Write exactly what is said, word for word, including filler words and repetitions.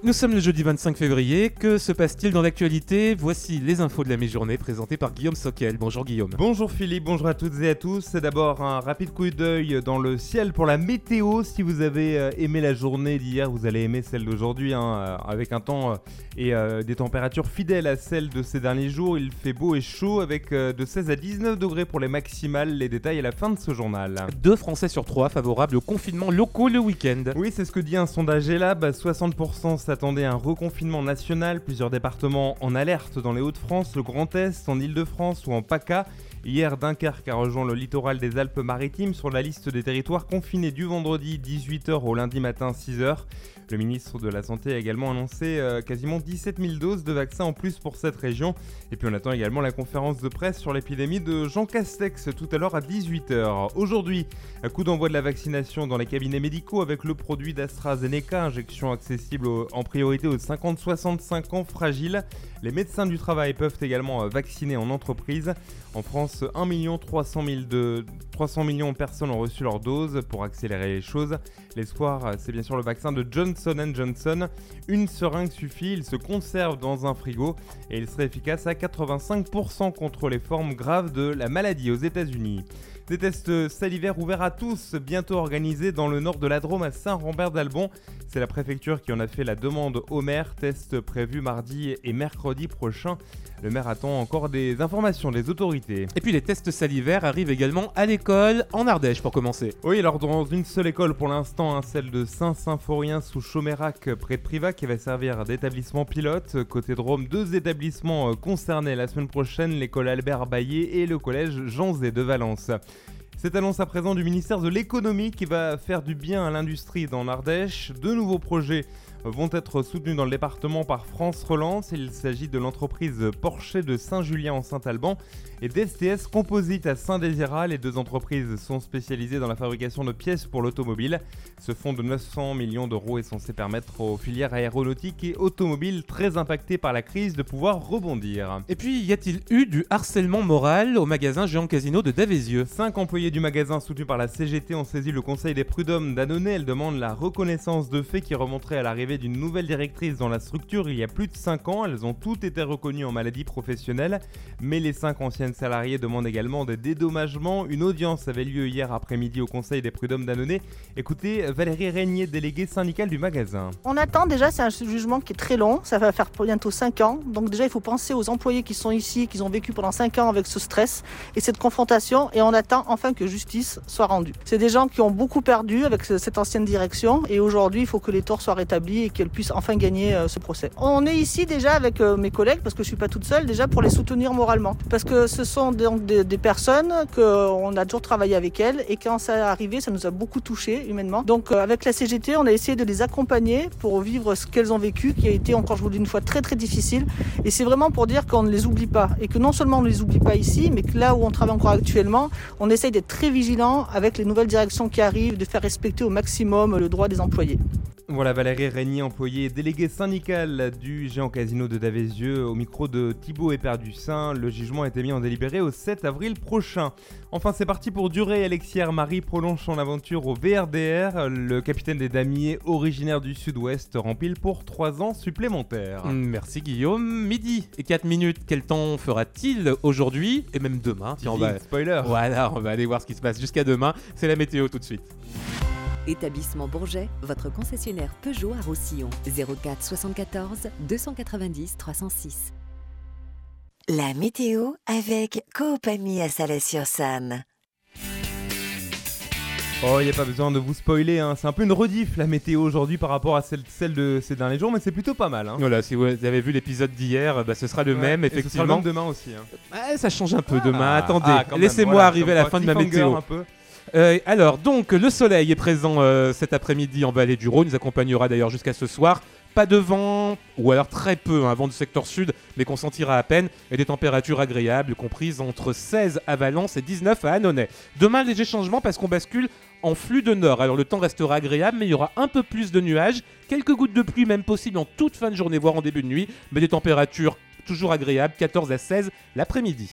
Nous sommes le jeudi vingt-cinq février, que se passe-t-il dans l'actualité ? Voici les infos de la mi-journée présentées par Guillaume Sockel. Bonjour Guillaume. Bonjour Philippe, bonjour à toutes et à tous. C'est d'abord un rapide coup d'œil dans le ciel pour la météo. Si vous avez aimé la journée d'hier, vous allez aimer celle d'aujourd'hui, hein, avec un temps et euh, des températures fidèles à celles de ces derniers jours. Il fait beau et chaud avec euh, de seize à dix-neuf degrés pour les maximales. Les détails à la fin de ce journal. Deux Français sur trois favorables aux confinements locaux le week-end. Oui, c'est ce que dit un sondage Elab. soixante pour cent s'attendaient à un reconfinement national. Plusieurs départements en alerte dans les Hauts-de-France, le Grand Est, en Île-de-France ou en PACA. Hier, Dunkerque a rejoint le littoral des Alpes-Maritimes sur la liste des territoires confinés du vendredi dix-huit heures au lundi matin six heures. Le ministre de la Santé a également annoncé euh, quasiment dix-sept mille doses de vaccins en plus pour cette région. Et puis on attend également la conférence de presse sur l'épidémie de Jean Castex tout à l'heure à dix-huit heures. Aujourd'hui, un coup d'envoi de la vaccination dans les cabinets médicaux avec le produit d'AstraZeneca, injection accessible au, en priorité aux cinquante à soixante-cinq ans fragiles. Les médecins du travail peuvent également vacciner en entreprise. En France, un million trois cent mille de, trois cents millions de personnes ont reçu leur dose. Pour accélérer les choses, l'espoir, c'est bien sûr le vaccin de Johnson and Johnson. Une seringue suffit, il se conserve dans un frigo et il serait efficace à quatre-vingt-cinq pour cent contre les formes graves de la maladie aux États-Unis. Des tests salivaires ouverts à tous, bientôt organisés dans le nord de la Drôme à Saint-Rambert-d'Albon. C'est la préfecture qui en a fait la demande au maire. Test prévu mardi et mercredi prochain. Le maire attend encore des informations des autorités. Et puis les tests salivaires arrivent également à l'école, en Ardèche pour commencer. Oui, alors dans une seule école pour l'instant, hein, celle de Saint-Symphorien sous Chaumérac près de Privac, qui va servir d'établissement pilote. Côté Drôme, deux établissements concernés la semaine prochaine, l'école Albert Baillet et le collège Jean Zé de Valence. Cette annonce à présent du ministère de l'économie qui va faire du bien à l'industrie dans l'Ardèche. Deux nouveaux projets vont être soutenus dans le département par France Relance. Il s'agit de l'entreprise Porcher de Saint-Julien en Saint-Alban et d'S T S Composite à Saint-Désirat. Les deux entreprises sont spécialisées dans la fabrication de pièces pour l'automobile. Ce fonds de neuf cents millions d'euros est censé permettre aux filières aéronautiques et automobiles très impactées par la crise de pouvoir rebondir. Et puis, y a-t-il eu du harcèlement moral au magasin Géant Casino de Davézieux ? Cinq employés du magasin soutenus par la C G T ont saisi le conseil des prud'hommes d'Annonay. Elles demandent la reconnaissance de faits qui remonteraient à l'arrivée d'une nouvelle directrice dans la structure il y a plus de cinq ans. Elles ont toutes été reconnues en maladie professionnelle, mais les cinq anciennes salariées demandent également des dédommagements. Une audience avait lieu hier après-midi au conseil des prud'hommes d'Annonay. Écoutez Valérie Régnier, déléguée syndicale du magasin. On attend déjà, c'est un jugement qui est très long, ça va faire bientôt cinq ans. Donc déjà il faut penser aux employés qui sont ici, qui ont vécu pendant cinq ans avec ce stress et cette confrontation, et on attend enfin que justice soit rendue. C'est des gens qui ont beaucoup perdu avec cette ancienne direction et aujourd'hui il faut que les torts soient rétablis et qu'elles puissent enfin gagner ce procès. On est ici déjà avec mes collègues, parce que je suis pas toute seule, déjà pour les soutenir moralement. Parce que ce sont donc des, des personnes qu'on a toujours travaillé avec elles et quand ça est arrivé, ça nous a beaucoup touchés humainement. Donc avec la C G T, on a essayé de les accompagner pour vivre ce qu'elles ont vécu, qui a été, encore je vous le dis une fois, très très difficile. Et c'est vraiment pour dire qu'on ne les oublie pas. Et que non seulement on ne les oublie pas ici, mais que là où on travaille encore actuellement, on essaye d'être très vigilant avec les nouvelles directions qui arrivent, de faire respecter au maximum le droit des employés. Voilà Valérie Régnier, employée déléguée syndicale du Géant Casino de Davézieux, au micro de Thibaut Éperdussin. Le jugement a été mis en délibéré au sept avril prochain. Enfin, c'est parti pour durer. Alexis Hermary prolonge son aventure au V R D R. Le capitaine des damiers, originaire du Sud-Ouest, rempile pour trois ans supplémentaires. Merci Guillaume. Midi et quatre minutes. Quel temps fera-t-il aujourd'hui et même demain ? Tiens, on va... Spoiler. Voilà, on va aller voir ce qui se passe jusqu'à demain. C'est la météo tout de suite. Établissement Bourget, votre concessionnaire Peugeot à Roussillon. zéro quatre soixante-quatorze deux cent quatre-vingt-dix trois cent six. La météo avec Coop Ami à Salles-sur-Saône. Oh, il n'y a pas besoin de vous spoiler, hein. C'est un peu une rediff la météo aujourd'hui par rapport à celle, celle de ces derniers jours, mais c'est plutôt pas mal. Hein. Voilà, si vous avez vu l'épisode d'hier, bah, ce sera le ouais, même, et effectivement. Ce sera le même demain aussi. Hein. Ouais, ça change un peu ah, demain. Attendez, ah, laissez-moi voilà, arriver à la fin de ma météo. Un peu. Euh, alors, donc, le soleil est présent euh, cet après-midi en vallée du Rhône. Il nous accompagnera d'ailleurs jusqu'à ce soir. Pas de vent, ou alors très peu, un hein, vent du secteur sud, mais qu'on sentira à peine, et des températures agréables comprises entre seize à Valence et dix-neuf à Annonay. Demain, léger changement parce qu'on bascule en flux de nord. Alors le temps restera agréable, mais il y aura un peu plus de nuages, quelques gouttes de pluie même possibles en toute fin de journée, voire en début de nuit, mais des températures toujours agréables, quatorze à seize l'après-midi.